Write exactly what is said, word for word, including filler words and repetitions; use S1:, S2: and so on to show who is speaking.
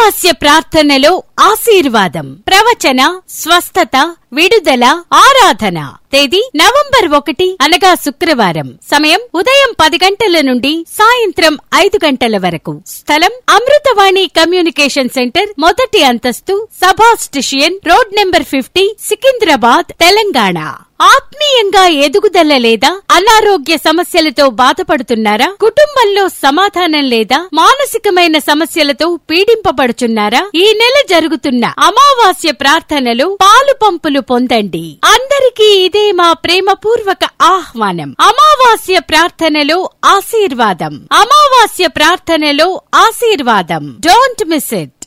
S1: అమావాస్య ప్రార్థనలో ఆశీర్వాదం. ప్రవచన, స్వస్థత, విడుదల, ఆరాధన. తేదీ నవంబర్ ఒకటి అనగా శుక్రవారం. సమయం ఉదయం పది గంటల నుండి సాయంత్రం ఐదు గంటల వరకు. స్థలం అమృతవాణి కమ్యూనికేషన్ సెంటర్, మొదటి అంతస్తు, Sebastian road number fifty, Secunderabad, Telangana. ఆత్మీయంగా ఎదుగుదల లేదా అనారోగ్య సమస్యలతో బాధపడుతున్నారా? కుటుంబంలో సమాధానం లేదా మానసికమైన సమస్యలతో పీడింపబడుచున్నారా? ఈ నెల జరుగుతున్న అమావాస్య ప్రార్థనలో పాలు పంపులు పొందండి. అందరికీ ఇదే మా ప్రేమపూర్వక ఆహ్వానం. అమావాస్య ప్రార్థనలో ఆశీర్వాదం. అమావాస్య ప్రార్థనలో ఆశీర్వాదం. Don't miss it.